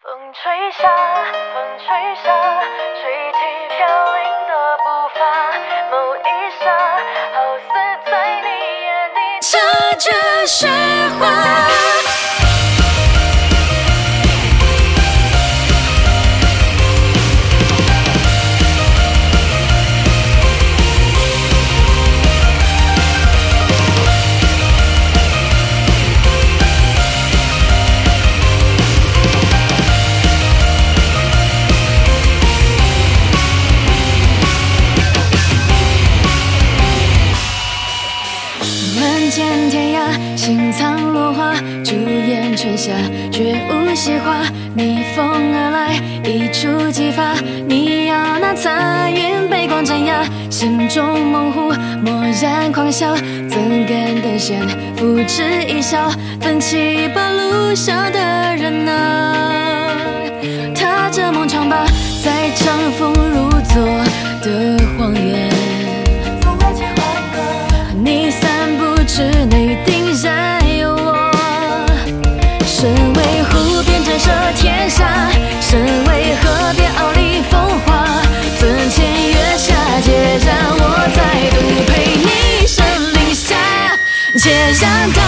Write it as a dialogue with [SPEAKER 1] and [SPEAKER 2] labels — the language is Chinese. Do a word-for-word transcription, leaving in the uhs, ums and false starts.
[SPEAKER 1] 风吹下，风吹下，吹起飘零的步伐。某一刹，好似在你眼里插着雪花。
[SPEAKER 2] 见天涯，心藏落花，朱颜春夏，绝无西花。逆风而来，一触即发。你要那彩云被光镇压，心中猛虎蓦然狂笑，怎敢等闲付之一笑？奋起吧，路上的人啊，踏着梦闯吧，在长风如昨的荒原。你散步之内定然有我，身为湖边震慑天下，身为河边傲立风华。樽前月下，且让我再度陪你身临下，且让它